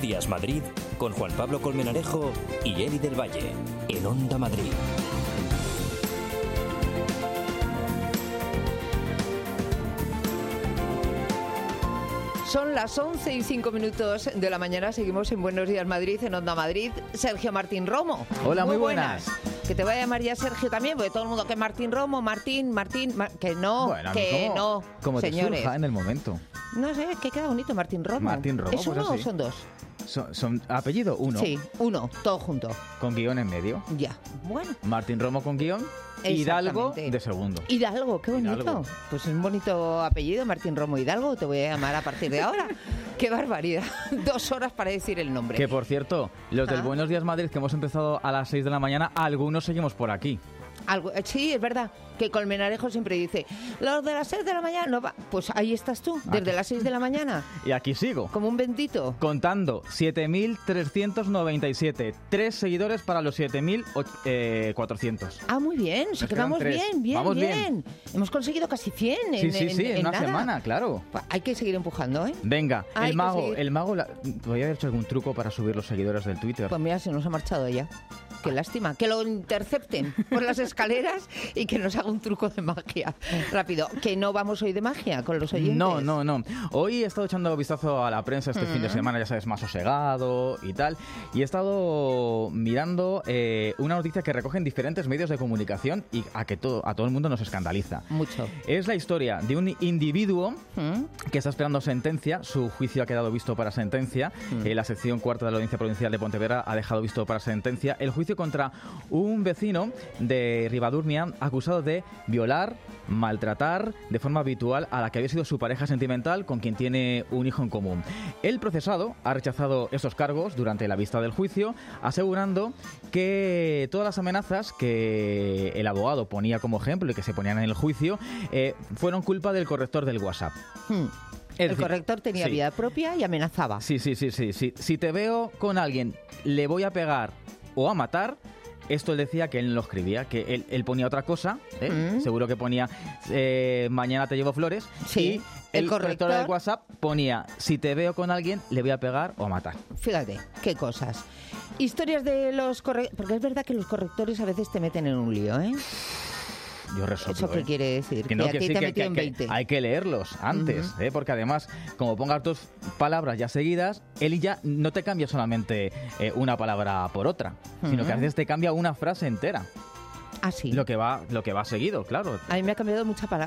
Días Madrid con Juan Pablo Colmenarejo y Eli del Valle en Onda Madrid. Son las 11:05 de la mañana. Seguimos en Buenos Días Madrid, en Onda Madrid. Sergio Martín Romo. Hola, muy buenas. Que te voy a llamar ya Sergio también, porque todo el mundo que Martín Romo, que no, bueno, que no, como señores. Te surja en el momento. No sé, que queda bonito Martín Romo. Martín Romo, ¿Es uno pues o son dos? Son apellido uno. Sí, uno, todo junto. Con guión en medio. Ya, bueno. Martín Romo con guión. Hidalgo de segundo. Hidalgo, qué bonito. Hidalgo. Pues es un bonito apellido, Martín Romo Hidalgo. Te voy a llamar a partir de ahora. ¡Qué barbaridad! 2 horas para decir el nombre. Que, por cierto, los del Buenos Días Madrid, que hemos empezado a las 6 de la mañana, algunos seguimos por aquí. Sí, es verdad, que Colmenarejo siempre dice, los de las 6 de la mañana no va. Pues ahí estás tú, desde las 6 de la mañana. Y aquí sigo. Como un bendito. Contando 7.397. 3 seguidores para los 7.400. Ah, muy bien, o sea que vamos bien. Vamos bien. Hemos conseguido casi 100 en una nada. semana, claro. Hay que seguir empujando, ¿eh? Venga, el mago, ¿podría haber hecho algún truco para subir los seguidores del Twitter? Pues mira, se nos ha marchado ya. Qué lástima, que lo intercepten por las escaleras y que nos haga un truco de magia. Rápido, que no vamos hoy de magia con los oyentes. No. Hoy he estado echando vistazo a la prensa este fin de semana, ya sabes, más sosegado y tal. Y he estado mirando una noticia que recogen diferentes medios de comunicación y a todo el mundo nos escandaliza. Mucho. Es la historia de un individuo que está esperando sentencia. Su juicio ha quedado visto para sentencia. La sección cuarta de la Audiencia Provincial de Pontevedra ha dejado visto para sentencia el juicio contra un vecino de Ribadurnia acusado de violar, maltratar de forma habitual a la que había sido su pareja sentimental con quien tiene un hijo en común. El procesado ha rechazado estos cargos durante la vista del juicio, asegurando que todas las amenazas que el abogado ponía como ejemplo y que se ponían en el juicio fueron culpa del corrector del WhatsApp. El corrector tenía vida propia y amenazaba. Sí. Si te veo con alguien, le voy a pegar o a matar. Esto él decía que él no lo escribía, que él ponía otra cosa, seguro que ponía mañana te llevo flores, sí, y el corrector del WhatsApp ponía si te veo con alguien le voy a pegar o a matar. Fíjate, qué cosas. Historias de los correctores, porque es verdad que los correctores a veces te meten en un lío, ¿eh? Yo resoplo, ¿Eso qué quiere decir? Que no, a ti te metió en 20. Hay que leerlos antes, porque además, como pongas 2 palabras ya seguidas, él ya no te cambia solamente una palabra por otra, sino que a veces te cambia una frase entera. Ah, sí. Lo que va seguido, claro. A mí me ha cambiado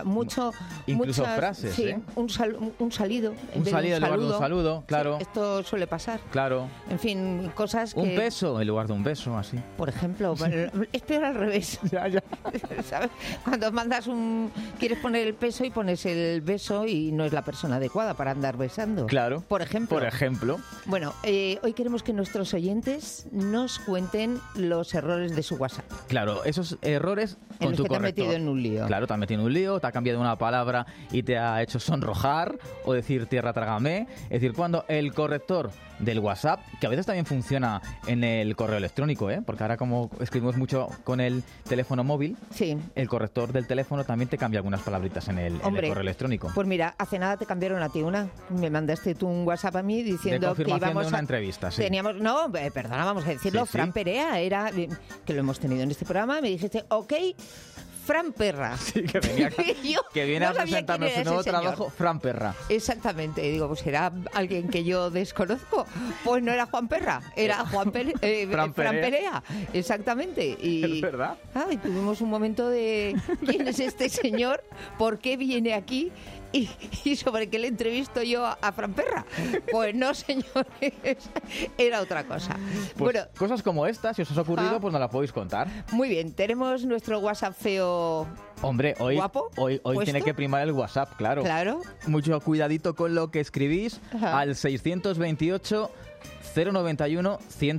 incluso frases, sí, un salido. Un salido en lugar de un saludo, claro. Sí, esto suele pasar. Claro. En fin, cosas que... Un beso en lugar de un beso, así. Por ejemplo, es peor al revés. Ya. ¿Sabes? Cuando quieres poner el peso y pones el beso y no es la persona adecuada para andar besando. Claro. Por ejemplo. Bueno, hoy queremos que nuestros oyentes nos cuenten los errores de su WhatsApp. Claro, esos errores con tu corrector. Te has metido en un lío. Claro, te has metido en un lío, te ha cambiado una palabra y te ha hecho sonrojar o decir tierra trágame. Es decir, cuando el corrector del WhatsApp, que a veces también funciona en el correo electrónico, porque ahora como escribimos mucho con el teléfono móvil, sí, el corrector del teléfono también te cambia algunas palabritas en el correo electrónico. Pues mira, hace nada te cambiaron a ti una. Me mandaste tú un WhatsApp a mí diciendo que íbamos de una entrevista, sí. Perdona, vamos a decirlo, sí. Fran Perea, que lo hemos tenido en este programa, me dijiste, ok, Fran Perra. Sí, que venía que viene a presentarnos su nuevo trabajo, Fran Perra. Exactamente. Y digo, pues será alguien que yo desconozco. Pues no era Juan Perra, era Fran Perea. Exactamente. Y, ¿es verdad? Y tuvimos un momento de ¿quién es este señor? ¿Por qué viene aquí? ¿Y sobre qué le entrevisto yo a Fran Perra? Pues no, señores, era otra cosa. Pues bueno, cosas como estas, si os ha ocurrido, pues nos las podéis contar. Muy bien, tenemos nuestro WhatsApp feo. Hombre, hoy tiene que primar el WhatsApp, claro. Claro. Mucho cuidadito con lo que escribís al 628 091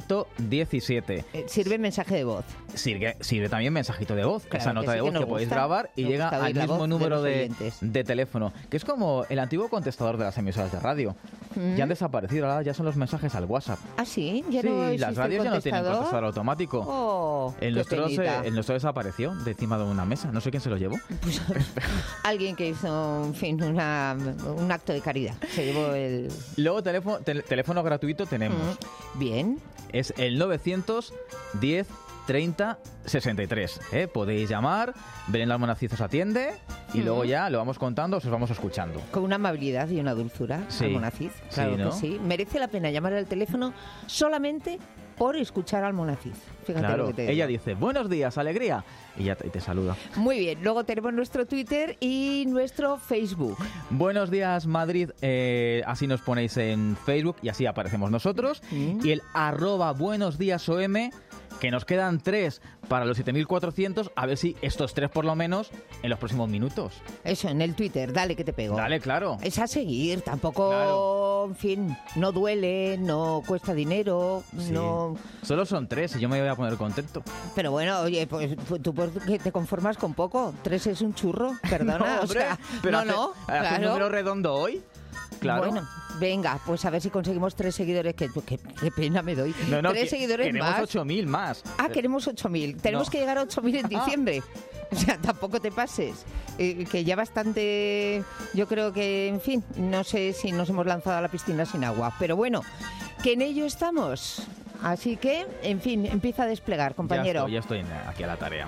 117. Sirve mensaje de voz. Sirve también mensajito de voz. Claro, esa nota de voz que podéis grabar y llega al mismo número de teléfono. Que es como el antiguo contestador de las emisoras de radio. ya han desaparecido, ahora ya son los mensajes al WhatsApp. ¿Ah, sí? ¿Ya Sí, no existe las radios el ya no tienen contestador? contestador automático. Oh, El qué penita. nuestro desapareció de encima de una mesa. No sé quién se lo llevó. Pues, alguien que hizo, en fin, un acto de caridad. Se llevó el... Luego, teléfono gratuito tenemos. Bien. Es el 910 30 63. Podéis llamar, Belén Almonacid os atiende y luego ya lo vamos contando, os vamos escuchando. Con una amabilidad y una dulzura, Sí. Almonacid. Claro Sí, ¿no? que sí. Merece la pena llamar al teléfono solamente por escuchar a Almonacid. Fíjate lo Claro, que te digo. ella dice, buenos días, alegría, y ya te saluda. Muy bien, luego tenemos nuestro Twitter y nuestro Facebook. Buenos días, Madrid, así nos ponéis en Facebook y así aparecemos nosotros. Y el @buenosdíasom, que nos quedan 3 para los 7.400, a ver si estos 3 por lo menos en los próximos minutos. Eso, en el Twitter, dale que te pego. Dale, claro. Es a seguir, tampoco, Claro. en fin, no duele, no cuesta dinero, Sí. no... Solo son 3 y yo me voy a poner contento. Pero bueno, oye, pues tú ¿por qué te conformas con poco? 3 es un churro, perdona, No, o hombre, sea, pero hace un ¿hace un número redondo hoy? Claro. Bueno, venga, pues a ver si conseguimos 3 seguidores, qué pena me doy. No, 3 seguidores queremos más. 8.000 más. Ah, queremos 8.000. Tenemos No. que llegar a 8.000 en diciembre. O sea, tampoco te pases. Que ya bastante... Yo creo que, en fin, no sé si nos hemos lanzado a la piscina sin agua. Pero bueno, que en ello estamos. Así que, en fin, empieza a desplegar, compañero. Ya estoy aquí a la tarea.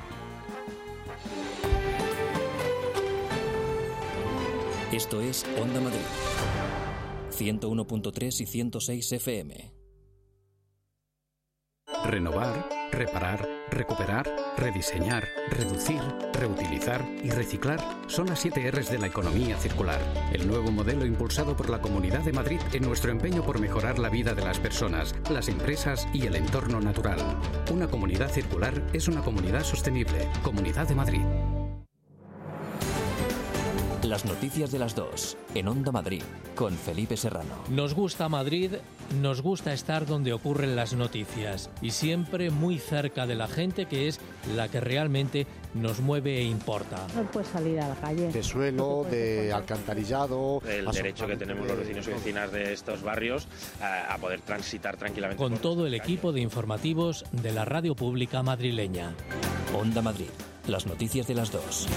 Esto es Onda Madrid. 101.3 y 106 FM. Renovar, reparar, recuperar, rediseñar, reducir, reutilizar y reciclar son las 7 R's de la economía circular. El nuevo modelo impulsado por la Comunidad de Madrid en nuestro empeño por mejorar la vida de las personas, las empresas y el entorno natural. Una comunidad circular es una comunidad sostenible. Comunidad de Madrid. Las noticias de las 2 en Onda Madrid con Felipe Serrano. Nos gusta Madrid, nos gusta estar donde ocurren las noticias y siempre muy cerca de la gente, que es la que realmente nos mueve e importa. No puedes salir a la calle. De suelo, de alcantarillado. El derecho que tenemos los vecinos y vecinas de estos barrios a poder transitar tranquilamente. Con todo el equipo de informativos de la radio pública madrileña. Onda Madrid, las noticias de las 2.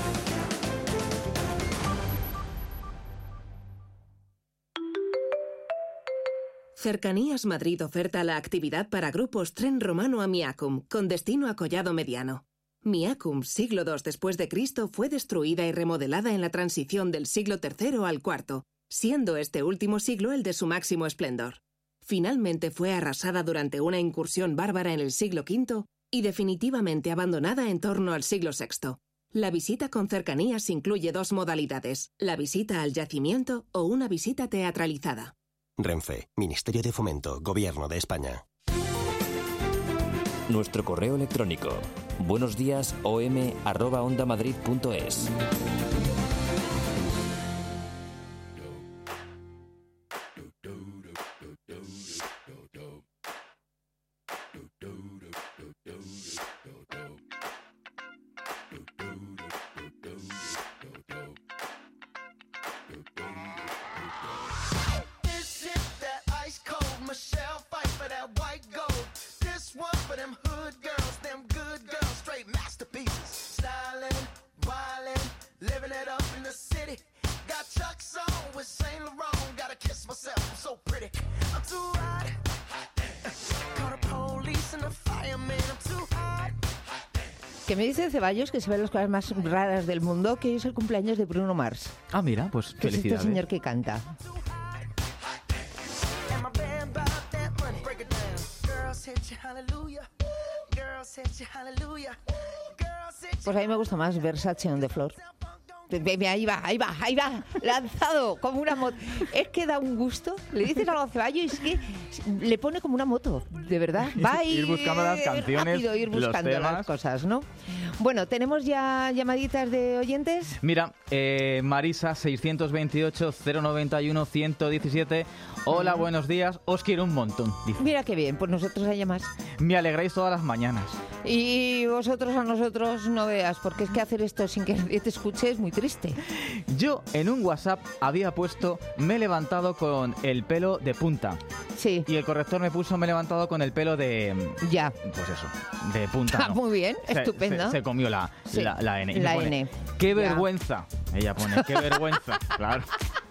Cercanías Madrid oferta la actividad para grupos Tren Romano a Miacum, con destino a Collado Mediano. Miacum, siglo II después de Cristo, fue destruida y remodelada en la transición del siglo III al IV, siendo este último siglo el de su máximo esplendor. Finalmente fue arrasada durante una incursión bárbara en el siglo V y definitivamente abandonada en torno al siglo VI. La visita con cercanías incluye 2 modalidades, la visita al yacimiento o una visita teatralizada. Renfe, Ministerio de Fomento, Gobierno de España. Nuestro correo electrónico, buenosdiasom@ondamadrid.es. Que me dice Ceballos que se ven las cosas más raras del mundo, que hoy es el cumpleaños de Bruno Mars. Ah, mira, pues Que es este felicidades. señor que canta. Pues a mí me gusta más Versace on the Floor. Ahí va, lanzado como una moto. Es que da un gusto. Le dices algo a Ceballos y es que le pone como una moto, de verdad. Va a Ir buscando las canciones, rápido, ir los buscando temas. las cosas, ¿no? Bueno, ¿tenemos ya llamaditas de oyentes? Mira, Marisa, 628-091-117. Hola, buenos días. Os quiero un montón. Dice. Mira qué bien, pues nosotros hay más. Me alegráis todas las mañanas. Y vosotros a nosotros no veas, porque es que hacer esto sin que nadie te escuche es muy triste. Yo en un WhatsApp había puesto me he levantado con el pelo de punta. Sí. Y el corrector me puso me he levantado con el pelo de... Ya. Pues eso, de punta. No. Muy bien, estupendo. Se comió la N. Y la pone, N. ¡qué vergüenza! Ella pone, ¡qué vergüenza! Claro.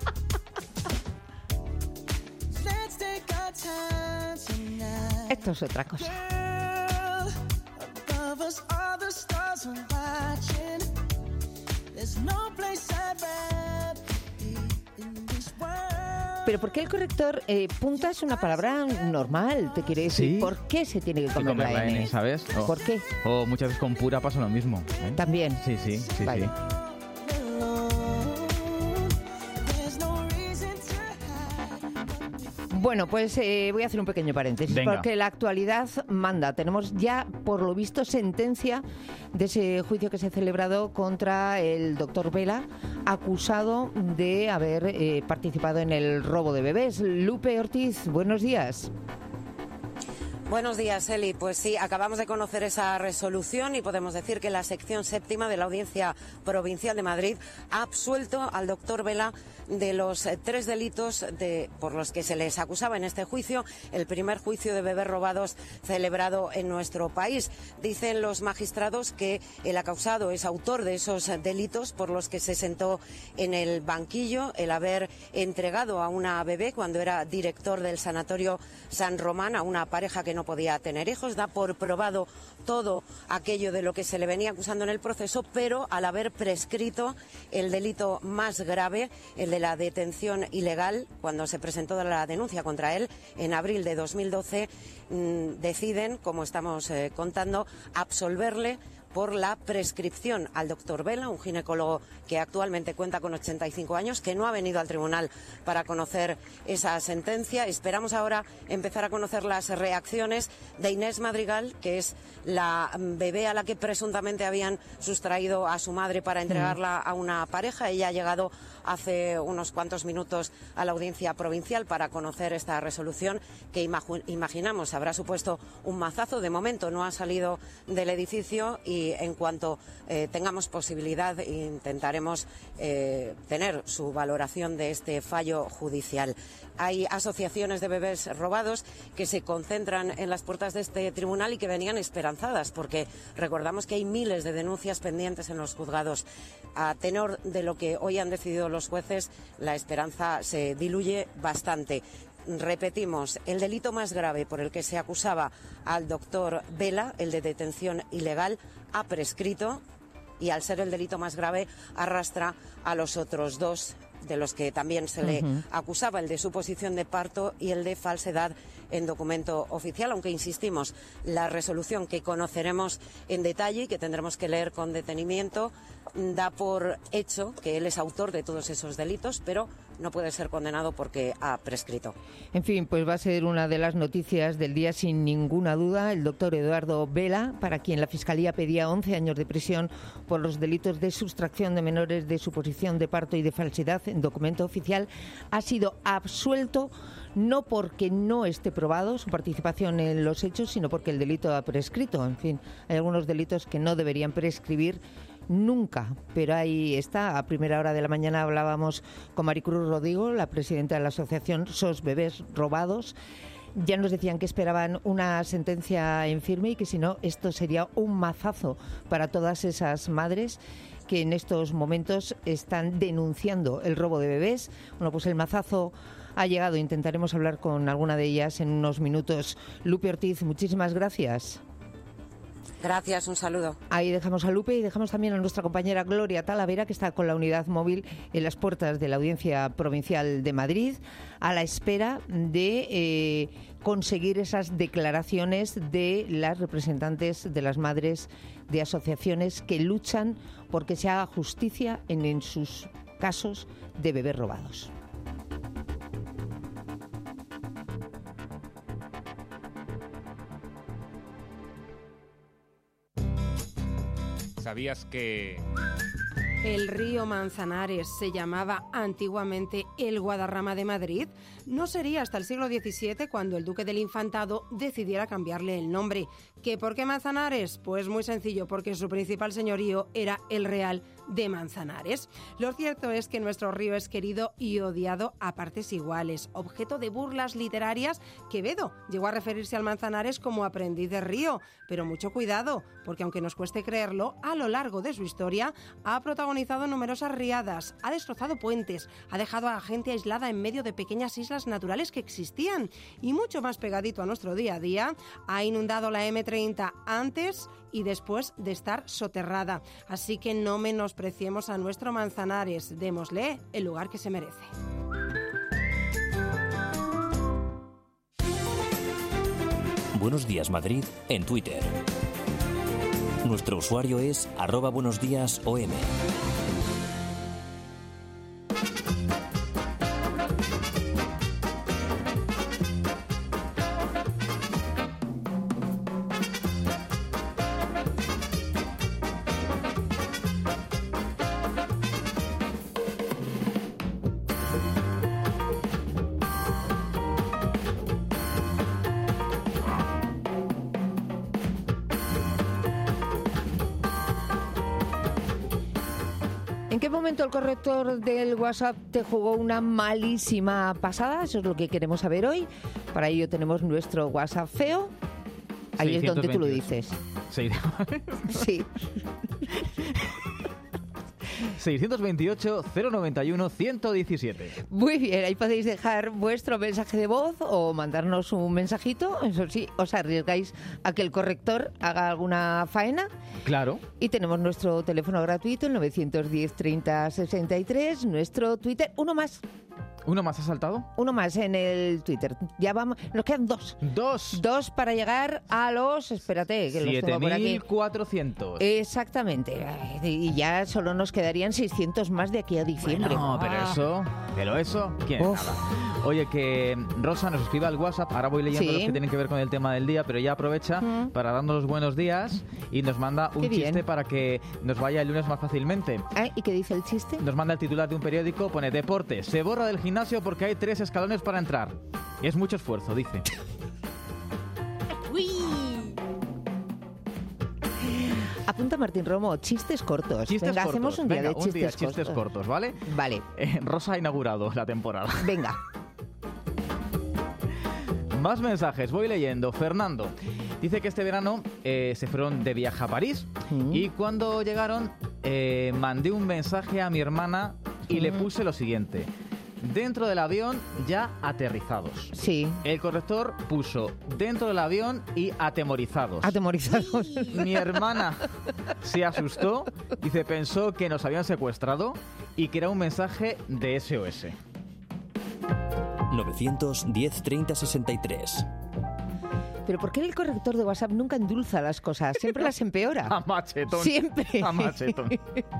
Esto es otra cosa. Pero ¿por qué el corrector punta es una palabra normal? Te quiere decir, ¿sí? ¿Por qué se tiene que comer la N? ¿Sabes? ¿Por qué? O muchas veces con pura pasa lo mismo. También. Sí. Vale. Bueno, pues voy a hacer un pequeño paréntesis. Venga. Porque la actualidad manda. Tenemos ya, por lo visto, sentencia de ese juicio que se ha celebrado contra el doctor Vela, acusado de haber participado en el robo de bebés. Lupe Ortiz, buenos días. Buenos días, Eli. Pues sí, acabamos de conocer esa resolución y podemos decir que la sección séptima de la Audiencia Provincial de Madrid ha absuelto al doctor Vela de los 3 delitos por los que se les acusaba en este juicio, el primer juicio de bebés robados celebrado en nuestro país. Dicen los magistrados que el acusado es autor de esos delitos por los que se sentó en el banquillo, el haber entregado a una bebé cuando era director del Sanatorio San Román a una pareja que no podía tener hijos. Da por probado todo aquello de lo que se le venía acusando en el proceso, pero al haber prescrito el delito más grave, el de la detención ilegal, cuando se presentó la denuncia contra él en abril de 2012, deciden, como estamos contando, absolverle por la prescripción al doctor Vela, un ginecólogo que actualmente cuenta con 85 años, que no ha venido al tribunal para conocer esa sentencia. Esperamos ahora empezar a conocer las reacciones de Inés Madrigal, que es la bebé a la que presuntamente habían sustraído a su madre para entregarla a una pareja. Ella ha llegado hace unos cuantos minutos a la Audiencia Provincial para conocer esta resolución que imaginamos habrá supuesto un mazazo. De momento no ha salido del edificio y en cuanto tengamos posibilidad intentaremos tener su valoración de este fallo judicial. Hay asociaciones de bebés robados que se concentran en las puertas de este tribunal y que venían esperanzadas, porque recordamos que hay miles de denuncias pendientes en los juzgados. A tenor de lo que hoy han decidido los jueces, la esperanza se diluye bastante. Repetimos, el delito más grave por el que se acusaba al doctor Vela, el de detención ilegal, ha prescrito y al ser el delito más grave arrastra a los otros 2 de los que también se le acusaba, el de suposición de parto y el de falsedad en documento oficial, aunque insistimos, la resolución que conoceremos en detalle y que tendremos que leer con detenimiento da por hecho que él es autor de todos esos delitos, pero no puede ser condenado porque ha prescrito. En fin, pues va a ser una de las noticias del día sin ninguna duda. El doctor Eduardo Vela, para quien la Fiscalía pedía 11 años de prisión por los delitos de sustracción de menores, de suposición de parto y de falsedad en documento oficial, ha sido absuelto no porque no esté probado su participación en los hechos, sino porque el delito ha prescrito. En fin, hay algunos delitos que no deberían prescribir nunca, pero ahí está. A primera hora de la mañana hablábamos con Maricruz Rodrigo, la presidenta de la asociación SOS Bebés Robados. Ya nos decían que esperaban una sentencia en firme y que si no, esto sería un mazazo para todas esas madres que en estos momentos están denunciando el robo de bebés. Bueno, pues el mazazo ha llegado. Intentaremos hablar con alguna de ellas en unos minutos. Lupe Ortiz, muchísimas gracias. Gracias, un saludo. Ahí dejamos a Lupe y dejamos también a nuestra compañera Gloria Talavera, que está con la unidad móvil en las puertas de la Audiencia Provincial de Madrid, a la espera de conseguir esas declaraciones de las representantes de las madres de asociaciones que luchan porque se haga justicia en sus casos de bebés robados. ¿Sabías que El río Manzanares se llamaba antiguamente el Guadarrama de Madrid. No sería hasta el siglo XVII cuando el duque del Infantado decidiera cambiarle el nombre. ¿Que por qué Manzanares? Pues muy sencillo, porque su principal señorío era el Real de Manzanares. Lo cierto es que nuestro río es querido y odiado a partes iguales. Objeto de burlas literarias, Quevedo llegó a referirse al Manzanares como aprendiz de río. Pero mucho cuidado, porque aunque nos cueste creerlo, a lo largo de su historia ha protagonizado numerosas riadas, ha destrozado puentes, ha dejado a gente aislada en medio de pequeñas islas naturales que existían y mucho más pegadito a nuestro día a día, ha inundado la M30 antes y después de estar soterrada. Así que no menospreciemos a nuestro Manzanares, démosle el lugar que se merece. Buenos días Madrid en Twitter. Nuestro usuario es @buenosdiasom. ¿En qué momento el corrector del WhatsApp te jugó una malísima pasada? Eso es lo que queremos saber hoy. Para ello tenemos nuestro WhatsApp feo. Ahí es donde tú lo dices. Sí. 628-091-117. Muy bien, ahí podéis dejar vuestro mensaje de voz o mandarnos un mensajito. Eso sí, os arriesgáis a que el corrector haga alguna faena. Claro. Y tenemos nuestro teléfono gratuito, el 910 30 63, nuestro Twitter, uno más. ¿Uno más ha saltado? Uno más en el Twitter. Ya vamos, nos quedan dos. Dos para llegar a los, espérate, que los tengo por aquí. 7.400. Exactamente. Y ya solo nos quedarían 600 más de aquí a diciembre. No, pero eso, ¿quién nada? Oye, que Rosa nos escribe al WhatsApp, ahora voy leyendo los que tienen que ver con el tema del día, pero ya aprovecha para darnos los buenos días y nos manda un chiste para que nos vaya el lunes más fácilmente. ¿Y qué dice el chiste? Nos manda el titular de un periódico, pone deporte, se borra del gimnasio porque hay 3 escalones para entrar. Es mucho esfuerzo, dice. Apunta Martín Romo, chistes cortos. Chistes Venga, cortos. hacemos un día de chistes chistes cortos, ¿vale? Vale. Rosa ha inaugurado la temporada. Venga. Más mensajes, voy leyendo. Fernando dice que este verano se fueron de viaje a París y cuando llegaron mandé un mensaje a mi hermana y le puse lo siguiente. Dentro del avión ya aterrizados. Sí. El corrector puso dentro del avión y atemorizados. Atemorizados. Mi hermana se asustó, dice, pensó que nos habían secuestrado y que era un mensaje de SOS. 910 30 63. Pero ¿por qué el corrector de WhatsApp nunca endulza las cosas? Siempre las empeora. A machetón. Siempre. A machetón.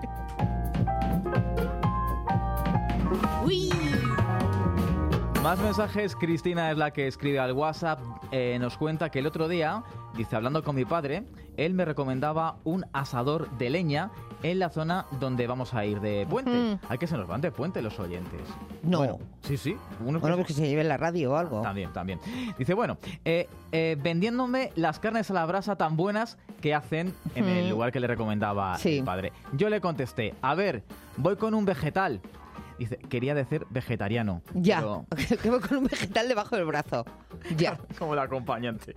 Más mensajes. Cristina es la que escribe al WhatsApp. Nos cuenta que el otro día, dice, hablando con mi padre, él me recomendaba un asador de leña en la zona donde vamos a ir de puente. Hay que se nos van de puente los oyentes. No. Bueno, sí. Bueno, pues que se lleve la radio o algo. También. Dice, bueno, vendiéndome las carnes a la brasa tan buenas que hacen en el lugar que le recomendaba el padre. Yo le contesté, a ver, voy con un vegetal. Dice, quería decir vegetariano. Ya, pero... que voy con un vegetal debajo del brazo. Ya. Como el acompañante.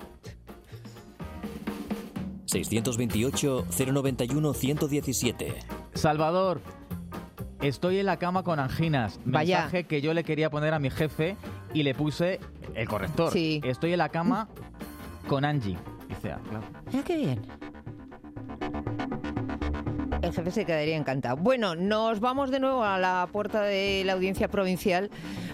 628 091 117. Salvador, estoy en la cama con anginas. Vaya. Mensaje que yo le quería poner a mi jefe y le puse el corrector. Sí. Estoy en la cama con Angie. Dice, claro. Mira qué bien. El jefe se quedaría encantado. Bueno, nos vamos de nuevo a la puerta de la Audiencia Provincial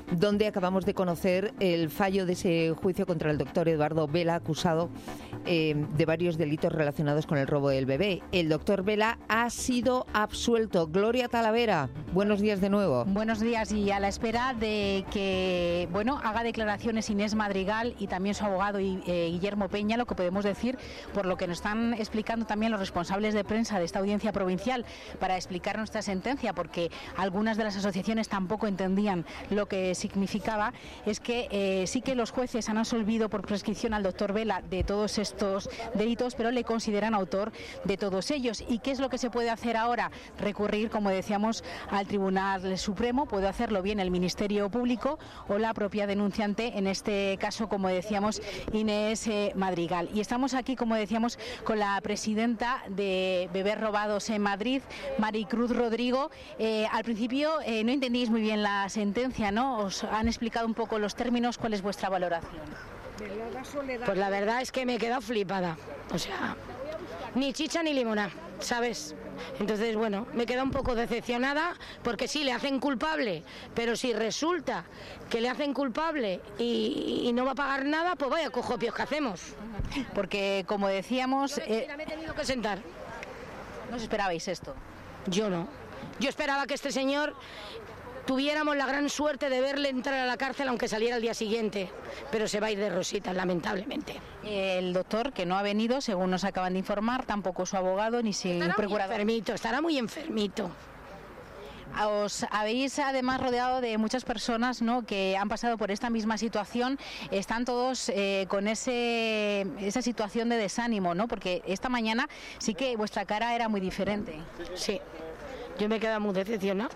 donde acabamos de conocer el fallo de ese juicio contra el doctor Eduardo Vela, acusado de varios delitos relacionados con el robo del bebé. El doctor Vela ha sido absuelto. Gloria Talavera, buenos días de nuevo. Buenos días, y a la espera de que haga declaraciones Inés Madrigal y también su abogado Guillermo Peña, lo que podemos decir, por lo que nos están explicando también los responsables de prensa de esta audiencia provincial para explicar nuestra sentencia, porque algunas de las asociaciones tampoco entendían lo que significaba, es que sí que los jueces han absolvido por prescripción al doctor Vela de todos estos delitos, pero le consideran autor de todos ellos. ¿Y qué es lo que se puede hacer ahora? Recurrir, como decíamos, al Tribunal Supremo. Puede hacerlo bien el Ministerio Público o la propia denunciante, en este caso, como decíamos, Inés Madrigal. Y estamos aquí, como decíamos, con la presidenta de Bebés Robados en Madrid, Maricruz Rodrigo. Al principio no entendíais muy bien la sentencia, ¿no? Os han explicado un poco los términos. ¿Cuál es vuestra valoración? Pues la verdad es que me he quedado flipada. O sea, ni chicha ni limonada, ¿sabes? Entonces, me he quedado un poco decepcionada, porque sí, le hacen culpable, pero si resulta que le hacen culpable y no va a pagar nada, pues vaya cojopios que hacemos. Porque, como decíamos... me he tenido que sentar. ¿No os esperabais esto? Yo no. Yo esperaba que este señor tuviéramos la gran suerte de verle entrar a la cárcel aunque saliera al día siguiente, pero se va a ir de rositas, lamentablemente. El doctor, que no ha venido, según nos acaban de informar, tampoco su abogado ni su procurador. Estará muy enfermito. Os habéis además rodeado de muchas personas, ¿no?, que han pasado por esta misma situación. Están todos con esa situación de desánimo, ¿no? Porque esta mañana sí que vuestra cara era muy diferente. Sí, yo me he quedado muy decepcionada.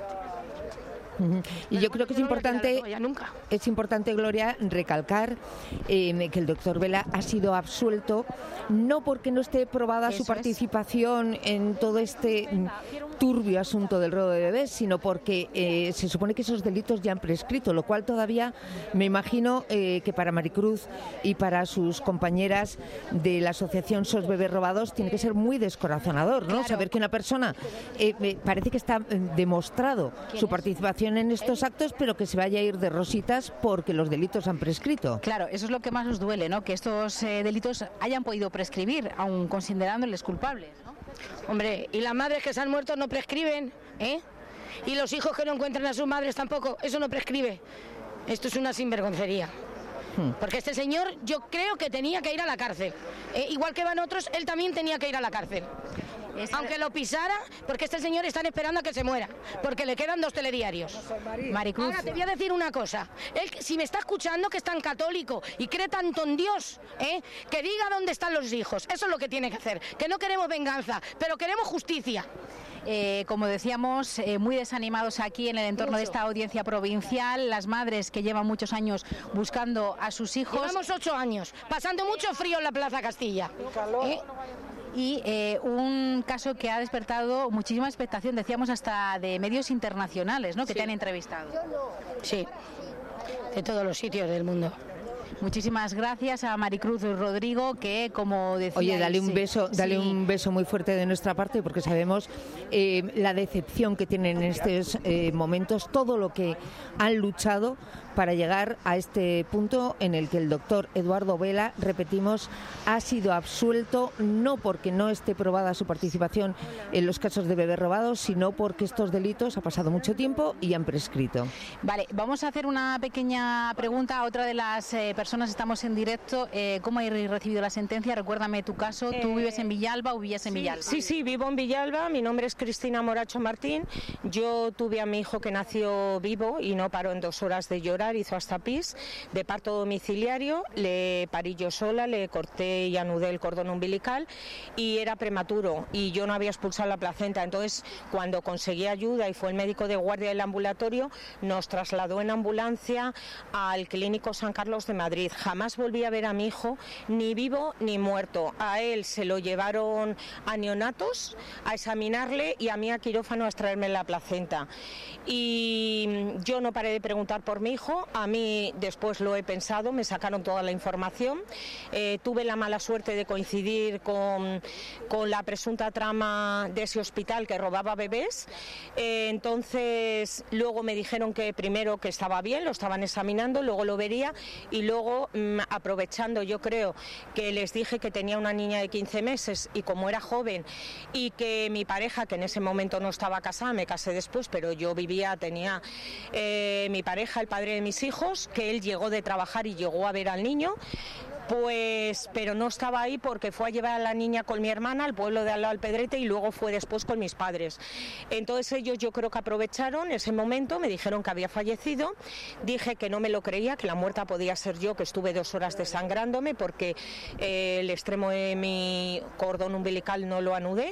Y yo creo que es importante, Gloria, recalcar que el doctor Vela ha sido absuelto, no porque no esté probada su participación en todo este turbio asunto del robo de bebés, sino porque se supone que esos delitos ya han prescrito, lo cual todavía me imagino que para Maricruz y para sus compañeras de la asociación SOS Bebés Robados tiene que ser muy descorazonador, ¿no? Claro. Saber que una persona parece que está demostrado su participación en estos actos, pero que se vaya a ir de rositas porque los delitos han prescrito. Claro, eso es lo que más os duele, ¿no? Que estos delitos hayan podido prescribir, aun considerándoles culpables, ¿no? Hombre, y las madres que se han muerto no prescriben, ¿eh? Y los hijos que no encuentran a sus madres tampoco, eso no prescribe. Esto es una sinvergoncería. Porque este señor, yo creo que tenía que ir a la cárcel. Igual que van otros, él también tenía que ir a la cárcel. Aunque lo pisara, porque este señor están esperando a que se muera, porque le quedan 2 telediarios. Maricruz. Ahora te voy a decir una cosa. Él, si me está escuchando, que es tan católico y cree tanto en Dios, que diga dónde están los hijos. Eso es lo que tiene que hacer. Que no queremos venganza, pero queremos justicia. Como decíamos, muy desanimados aquí en el entorno de esta audiencia provincial, las madres que llevan muchos años buscando a sus hijos. Llevamos 8 años, pasando mucho frío en la Plaza Castilla. Y un caso que ha despertado muchísima expectación, decíamos hasta de medios internacionales, ¿no?, que te han entrevistado. Sí, de todos los sitios del mundo. Muchísimas gracias a Maricruz Rodrigo, que, como decía... Oye, dale un beso muy fuerte de nuestra parte, porque sabemos la decepción que tienen en estos momentos, todo lo que han luchado para llegar a este punto en el que el doctor Eduardo Vela, repetimos, ha sido absuelto, no porque no esté probada su participación en los casos de bebés robados, sino porque estos delitos ha pasado mucho tiempo y han prescrito. Vale, vamos a hacer una pequeña pregunta a otra de las personas. Estamos en directo. ¿Cómo habéis recibido la sentencia? Recuérdame tu caso. ¿Tú vives en Villalba o vivías en Villalba? Sí, vivo en Villalba. Mi nombre es Cristina Moracho Martín. Yo tuve a mi hijo que nació vivo y no paró en 2 horas de llorar, hizo hasta pis, de parto domiciliario. Le parí yo sola, le corté y anudé el cordón umbilical y era prematuro y yo no había expulsado la placenta. Entonces, cuando conseguí ayuda y fue el médico de guardia del ambulatorio, nos trasladó en ambulancia al Clínico San Carlos de Madrid. Jamás volví a ver a mi hijo, ni vivo ni muerto. A él se lo llevaron a neonatos a examinarle y a mí a quirófano a extraerme la placenta. Y yo no paré de preguntar por mi hijo momento, a mí después lo he pensado, me sacaron toda la información. Tuve la mala suerte de coincidir con la presunta trama de ese hospital que robaba bebés. Entonces, luego me dijeron que primero que estaba bien, lo estaban examinando, luego lo vería y luego, aprovechando, yo creo, que les dije que tenía una niña de 15 meses y como era joven y que mi pareja, que en ese momento no estaba casada, me casé después, pero yo tenía mi pareja, el padre de mis hijos, que él llegó de trabajar y llegó a ver al niño. Pues, pero no estaba ahí porque fue a llevar a la niña con mi hermana al pueblo de al lado del Pedrete y luego fue después con mis padres. Entonces ellos yo creo que aprovecharon ese momento, me dijeron que había fallecido, dije que no me lo creía, que la muerta podía ser yo, que estuve 2 horas desangrándome porque el extremo de mi cordón umbilical no lo anudé.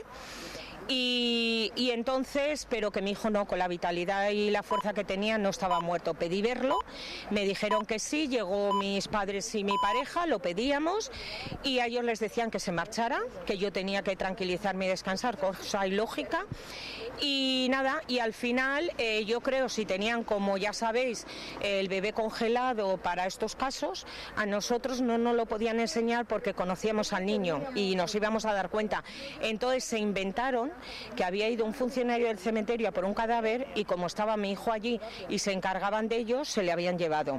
Y entonces, pero que mi hijo no, con la vitalidad y la fuerza que tenía, no estaba muerto. Pedí verlo, me dijeron que sí, llegó mis padres y mi pareja, lo pedíamos y a ellos les decían que se marchara, que yo tenía que tranquilizarme y descansar, cosa ilógica. Y nada, y al final yo creo, si tenían, como ya sabéis, el bebé congelado para estos casos, a nosotros no nos lo podían enseñar porque conocíamos al niño y nos íbamos a dar cuenta. Entonces se inventaron que había ido un funcionario del cementerio a por un cadáver y como estaba mi hijo allí y se encargaban de ellos, se le habían llevado.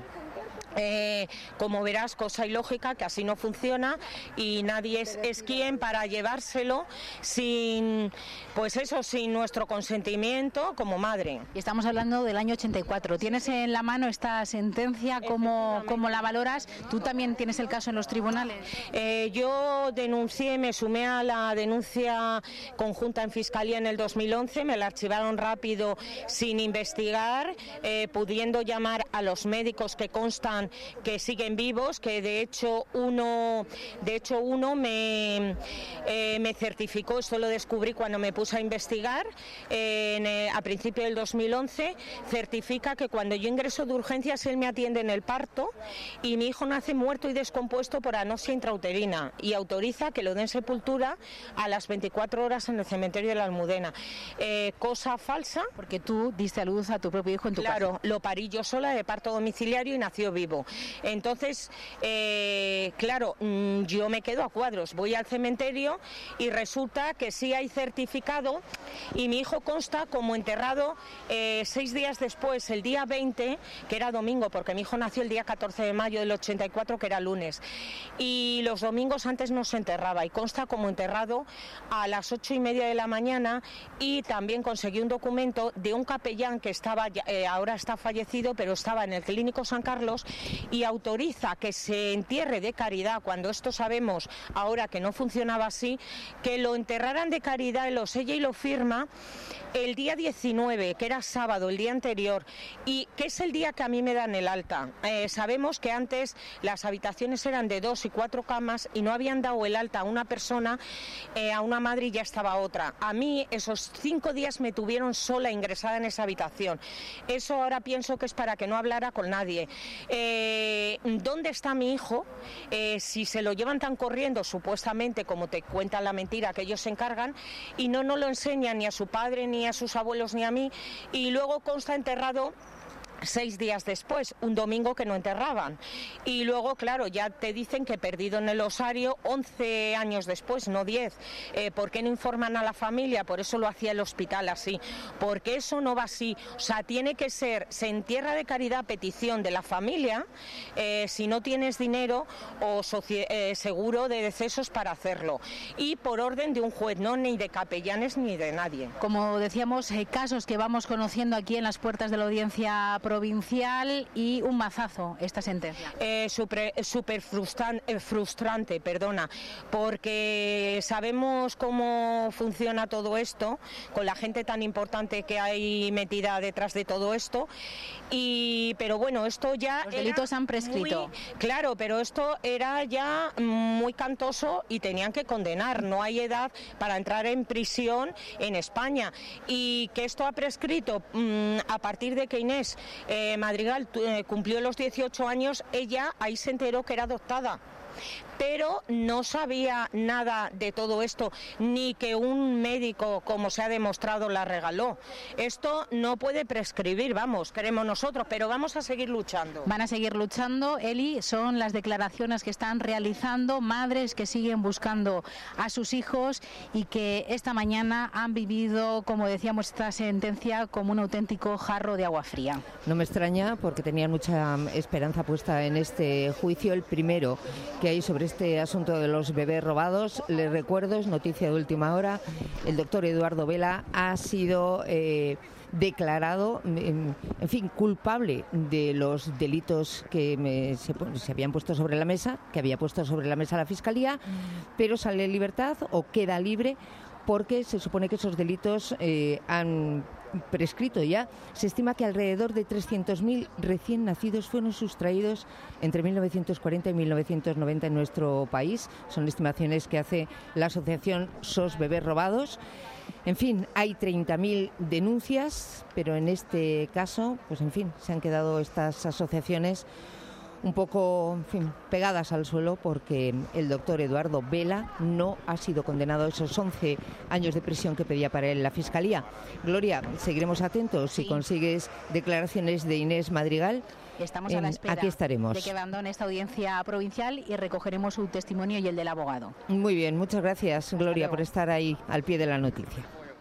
Como verás, cosa ilógica, que así no funciona y nadie es quien para llevárselo sin, pues eso, sin nuestro consentimiento como madre. Y estamos hablando del año 84. ¿Tienes en la mano esta sentencia? ¿Cómo la valoras? ¿Tú también tienes el caso en los tribunales? Yo denuncié, me sumé a la denuncia conjunta en Fiscalía en el 2011, me la archivaron rápido sin investigar, pudiendo llamar a los médicos que constan que siguen vivos, que de hecho uno me certificó, esto lo descubrí cuando me puse a investigar a principios del 2011, certifica que cuando yo ingreso de urgencias él me atiende en el parto y mi hijo nace muerto y descompuesto por anoxia intrauterina y autoriza que lo den sepultura a las 24 horas en el cementerio de la Almudena. Cosa falsa. Porque tú diste a luz a tu propio hijo en tu casa. Claro, lo parí yo sola de parto domiciliario y nació vivo. Entonces, claro, yo me quedo a cuadros, voy al cementerio y resulta que sí hay certificado y mi hijo consta como enterrado 6 días después, el día 20, que era domingo, porque mi hijo nació el día 14 de mayo del 84, que era lunes, y los domingos antes no se enterraba y consta como enterrado a las 8:30 de la mañana y también conseguí un documento de un capellán que estaba, ahora está fallecido, pero estaba en el Clínico San Carlos y autoriza que se entierre de caridad, cuando esto sabemos ahora que no funcionaba así, que lo enterraran de caridad, lo sella y lo firma el día 19, que era sábado, el día anterior, y que es el día que a mí me dan el alta. Sabemos que antes las habitaciones eran de 2 y 4 camas y no habían dado el alta a una persona, a una madre y ya estaba otra. A mí esos 5 días me tuvieron sola ingresada en esa habitación. Eso ahora pienso que es para que no hablara con nadie. ¿Dónde está mi hijo? Si se lo llevan tan corriendo, supuestamente, como te cuentan la mentira, que ellos se encargan, y no lo enseñan ni a su padre, ni a sus abuelos, ni a mí, y luego consta enterrado 6 días después, un domingo que no enterraban. Y luego, claro, ya te dicen que perdido en el osario 11 años después, no 10. ¿Por qué no informan a la familia? Por eso lo hacía el hospital así. Porque eso no va así. O sea, tiene que ser, se entierra de caridad a petición de la familia, si no tienes dinero o seguro de decesos para hacerlo. Y por orden de un juez, no ni de capellanes ni de nadie. Como decíamos, casos que vamos conociendo aquí en las puertas de la audiencia provincial y un mazazo esta sentencia. Súper frustrante, perdona, porque sabemos cómo funciona todo esto, con la gente tan importante que hay metida detrás de todo esto, pero bueno, esto ya... Los delitos han prescrito. Claro, pero esto era ya muy cantoso y tenían que condenar, no hay edad para entrar en prisión en España, y que esto ha prescrito a partir de que Inés Madrigal cumplió los 18 años, ella ahí se enteró que era adoptada. pero no sabía nada de todo esto, ni que un médico, como se ha demostrado, la regaló. Esto no puede prescribir, vamos, queremos nosotros, pero vamos a seguir luchando. Van a seguir luchando, Eli, son las declaraciones que están realizando madres que siguen buscando a sus hijos y que esta mañana han vivido, como decíamos, esta sentencia como un auténtico jarro de agua fría. No me extraña porque tenían mucha esperanza puesta en este juicio, el primero que hay sobre este asunto de los bebés robados. Les recuerdo, es noticia de última hora, el doctor Eduardo Vela ha sido declarado, en fin, culpable de los delitos que se habían puesto sobre la mesa, que había puesto sobre la mesa la Fiscalía, pero sale en libertad o queda libre porque se supone que esos delitos han prescrito ya. Se estima que alrededor de 300.000 recién nacidos fueron sustraídos entre 1940 y 1990 en nuestro país. Son estimaciones que hace la asociación SOS Bebés Robados. En fin, hay 30.000 denuncias, pero en este caso, pues en fin, se han quedado estas asociaciones un poco, en fin, pegadas al suelo porque el doctor Eduardo Vela no ha sido condenado a esos 11 años de prisión que pedía para él la Fiscalía. Gloria, seguiremos atentos si consigues declaraciones de Inés Madrigal. Estamos a la espera aquí estaremos. de que abandone esta audiencia provincial y recogeremos su testimonio y el del abogado. Muy bien, muchas gracias, Gloria, por estar ahí al pie de la noticia.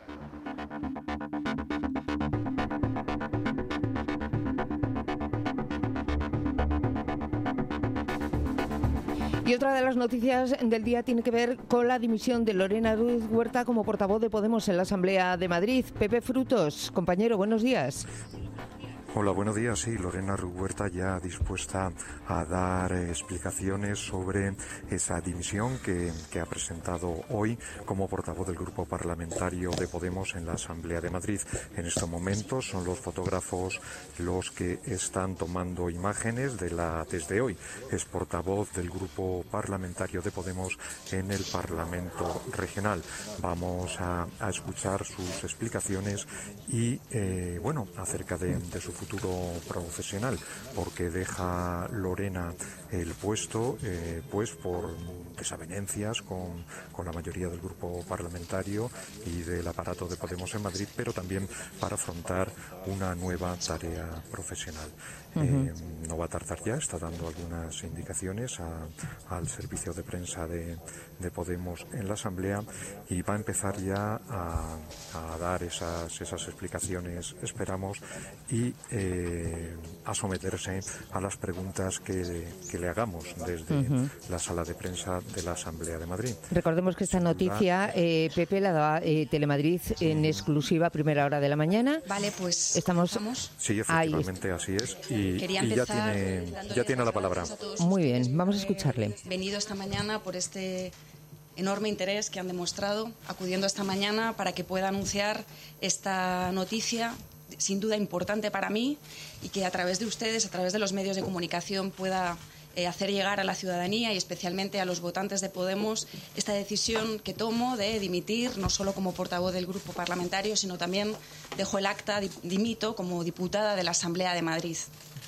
Y otra de las noticias del día tiene que ver con la dimisión de Lorena Ruiz Huerta como portavoz de Podemos en la Asamblea de Madrid. Pepe Frutos, compañero, buenos días. Hola, buenos días. Sí, Lorena Ruiz Huerta ya dispuesta a dar explicaciones sobre esa dimisión que ha presentado hoy como portavoz del Grupo Parlamentario de Podemos en la Asamblea de Madrid. En estos momentos son los fotógrafos los que están tomando imágenes desde hoy. Es portavoz del Grupo Parlamentario de Podemos en el Parlamento Regional. Vamos a escuchar sus explicaciones y, acerca de su futuro profesional, porque deja Lorena el puesto pues por desavenencias con la mayoría del grupo parlamentario y del aparato de Podemos en Madrid, pero también para afrontar una nueva tarea profesional. No va a tardar ya, está dando algunas indicaciones al servicio de prensa de Podemos en la Asamblea y va a empezar ya a dar esas explicaciones, esperamos, y a someterse a las preguntas que le hagamos desde la sala de prensa de la Asamblea de Madrid. Recordemos que esta noticia, Pepe, la daba Telemadrid en exclusiva a primera hora de la mañana. Vale, pues estamos. Sí, efectivamente, así es. Y ya tiene la palabra. Muy bien, vamos a escucharle. Venido esta mañana por este enorme interés que han demostrado, acudiendo esta mañana para que pueda anunciar esta noticia sin duda importante para mí y que a través de ustedes, a través de los medios de comunicación, pueda hacer llegar a la ciudadanía y especialmente a los votantes de Podemos esta decisión que tomo de dimitir, no solo como portavoz del grupo parlamentario, sino también dejo el acta, dimito como diputada de la Asamblea de Madrid.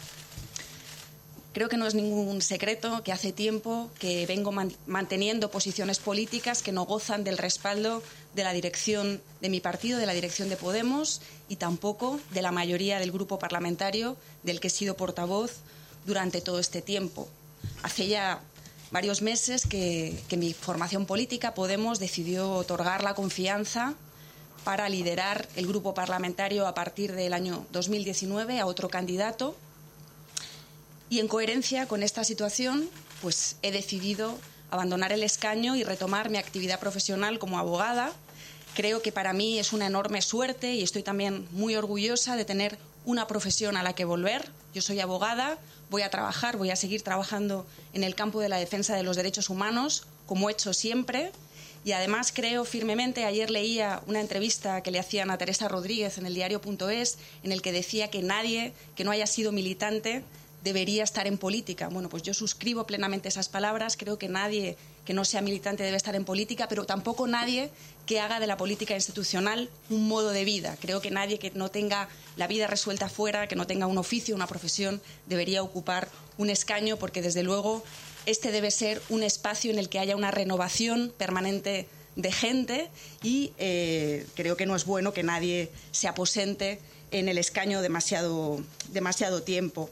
Creo que no es ningún secreto que hace tiempo que vengo manteniendo posiciones políticas que no gozan del respaldo de la dirección de mi partido, de la dirección de Podemos, y tampoco de la mayoría del grupo parlamentario del que he sido portavoz durante todo este tiempo. Hace ya varios meses que mi formación política, Podemos, decidió otorgar la confianza para liderar el grupo parlamentario a partir del año 2019 a otro candidato. Y en coherencia con esta situación, pues he decidido abandonar el escaño y retomar mi actividad profesional como abogada. Creo que para mí es una enorme suerte y estoy también muy orgullosa de tener una profesión a la que volver. Yo soy abogada, voy a trabajar, voy a seguir trabajando en el campo de la defensa de los derechos humanos, como he hecho siempre. Y además creo firmemente, ayer leía una entrevista que le hacían a Teresa Rodríguez en el diario.es, en el que decía que nadie que no haya sido militante debería estar en política. Bueno, pues yo suscribo plenamente esas palabras. Creo que nadie que no sea militante debe estar en política, pero tampoco nadie que haga de la política institucional un modo de vida. Creo que nadie que no tenga la vida resuelta fuera, que no tenga un oficio, una profesión, debería ocupar un escaño, porque desde luego este debe ser un espacio en el que haya una renovación permanente de gente y creo que no es bueno que nadie se aposente en el escaño demasiado tiempo.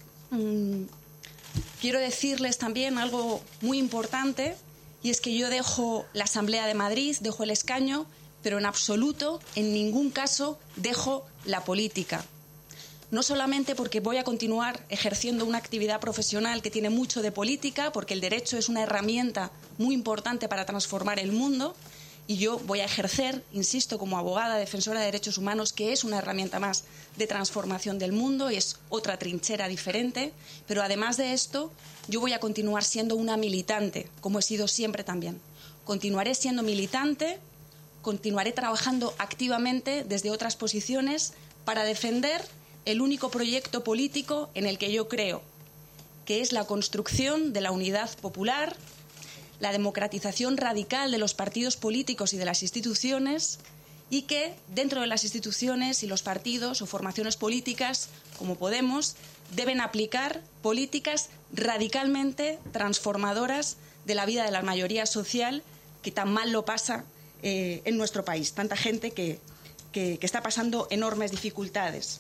Quiero decirles también algo muy importante, y es que yo dejo la Asamblea de Madrid, dejo el escaño, pero en absoluto, en ningún caso, dejo la política. No solamente porque voy a continuar ejerciendo una actividad profesional que tiene mucho de política, porque el derecho es una herramienta muy importante para transformar el mundo, y yo voy a ejercer, insisto, como abogada defensora de derechos humanos, que es una herramienta más de transformación del mundo y es otra trinchera diferente, pero además de esto, yo voy a continuar siendo una militante, como he sido siempre también. Continuaré siendo militante, continuaré trabajando activamente desde otras posiciones para defender el único proyecto político en el que yo creo, que es la construcción de la unidad popular, la democratización radical de los partidos políticos y de las instituciones, y que dentro de las instituciones y los partidos o formaciones políticas, como Podemos, deben aplicar políticas radicalmente transformadoras de la vida de la mayoría social que tan mal lo pasa en nuestro país. Tanta gente que está pasando enormes dificultades.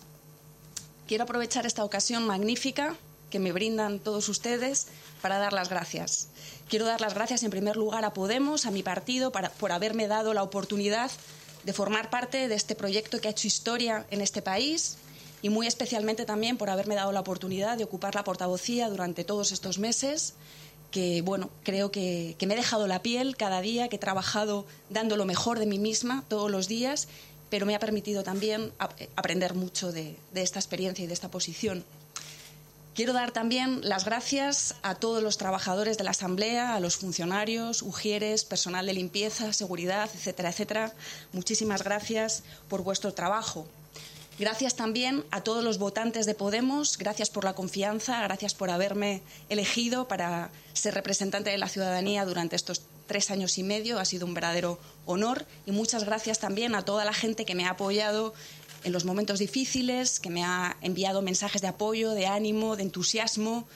Quiero aprovechar esta ocasión magnífica que me brindan todos ustedes para dar las gracias. Quiero dar las gracias en primer lugar a Podemos, a mi partido, por haberme dado la oportunidad de formar parte de este proyecto que ha hecho historia en este país y muy especialmente también por haberme dado la oportunidad de ocupar la portavocía durante todos estos meses, que bueno, creo que me he dejado la piel cada día, que he trabajado dando lo mejor de mí misma todos los días, pero me ha permitido también aprender mucho de esta experiencia y de esta posición. Quiero dar también las gracias a todos los trabajadores de la Asamblea, a los funcionarios, ujieres, personal de limpieza, seguridad, etcétera, etcétera. Muchísimas gracias por vuestro trabajo. Gracias también a todos los votantes de Podemos, gracias por la confianza, gracias por haberme elegido para ser representante de la ciudadanía durante estos 3 años y medio. Ha sido un verdadero honor y muchas gracias también a toda la gente que me ha apoyado en los momentos difíciles, que me ha enviado mensajes de apoyo, de ánimo, de entusiasmo,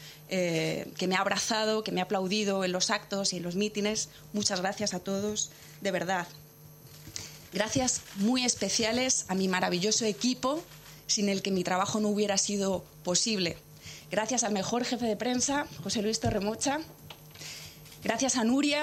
que me ha abrazado, que me ha aplaudido en los actos y en los mítines. Muchas gracias a todos, de verdad. Gracias muy especiales a mi maravilloso equipo, sin el que mi trabajo no hubiera sido posible. Gracias al mejor jefe de prensa, José Luis Torremocha. Gracias a Nuria.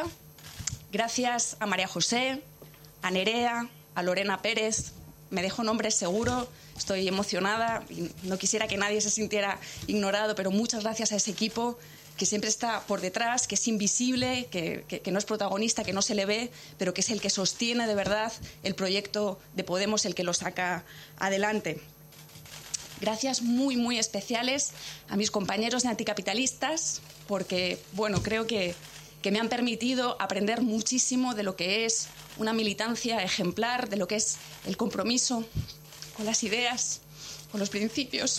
Gracias a María José, a Nerea, a Lorena Pérez. Me dejo nombres seguro, estoy emocionada y no quisiera que nadie se sintiera ignorado, pero muchas gracias a ese equipo que siempre está por detrás, que es invisible, que no es protagonista, que no se le ve, pero que es el que sostiene de verdad el proyecto de Podemos, el que lo saca adelante. Gracias muy, muy especiales a mis compañeros de anticapitalistas, porque, bueno, creo que me han permitido aprender muchísimo de lo que es una militancia ejemplar, de lo que es el compromiso con las ideas, con los principios.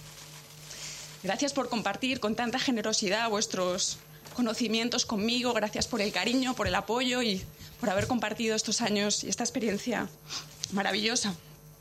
Gracias por compartir con tanta generosidad vuestros conocimientos conmigo, gracias por el cariño, por el apoyo y por haber compartido estos años y esta experiencia maravillosa.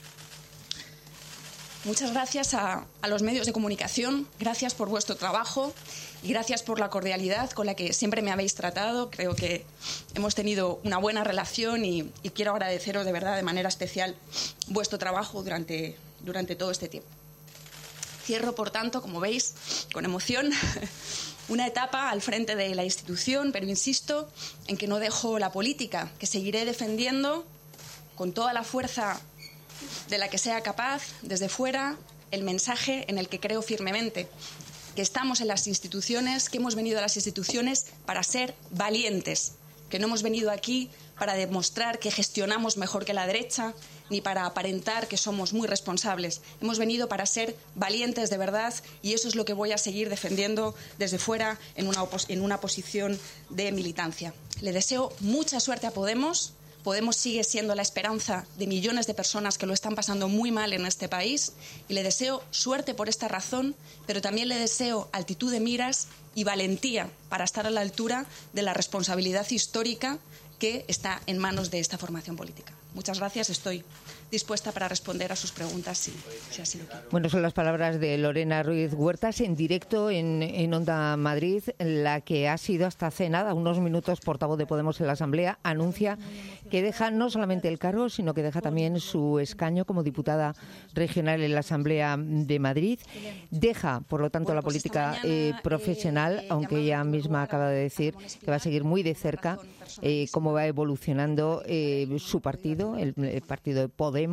Muchas gracias a los medios de comunicación, gracias por vuestro trabajo y gracias por la cordialidad con la que siempre me habéis tratado. Creo que hemos tenido una buena relación y quiero agradeceros de verdad de manera especial vuestro trabajo durante todo este tiempo. Cierro, por tanto, como veis, con emoción, una etapa al frente de la institución, pero insisto en que no dejo la política, que seguiré defendiendo con toda la fuerza de la que sea capaz, desde fuera, el mensaje en el que creo firmemente, que estamos en las instituciones, que hemos venido a las instituciones para ser valientes, que no hemos venido aquí para demostrar que gestionamos mejor que la derecha, ni para aparentar que somos muy responsables. Hemos venido para ser valientes de verdad y eso es lo que voy a seguir defendiendo desde fuera en una posición de militancia. Le deseo mucha suerte a Podemos. Podemos sigue siendo la esperanza de millones de personas que lo están pasando muy mal en este país y le deseo suerte por esta razón, pero también le deseo altitud de miras y valentía para estar a la altura de la responsabilidad histórica que está en manos de esta formación política. Muchas gracias, estoy dispuesta para responder a sus preguntas si así lo quieren. Bueno, son las palabras de Lorena Ruiz Huertas en directo en Onda Madrid, la que ha sido hasta hace nada, unos minutos, portavoz de Podemos en la Asamblea, anuncia que deja no solamente el cargo, sino que deja también su escaño como diputada regional en la Asamblea de Madrid. Deja, por lo tanto, la política profesional, aunque ella misma acaba de decir que va a seguir muy de cerca cómo va evolucionando su partido, el partido de Podemos.